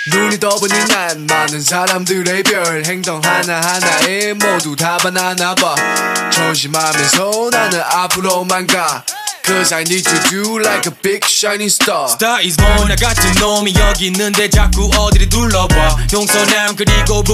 눈이 떠보니 난 많은 사람들의 별 행동 하나하나에 모두 다 바나나봐 조심하면서 나는 앞으로만 가 Cause I need to do like a big shining star Star is born 나 같은 놈이 여기 있는데 자꾸 어디를 둘러봐 동서남 그리고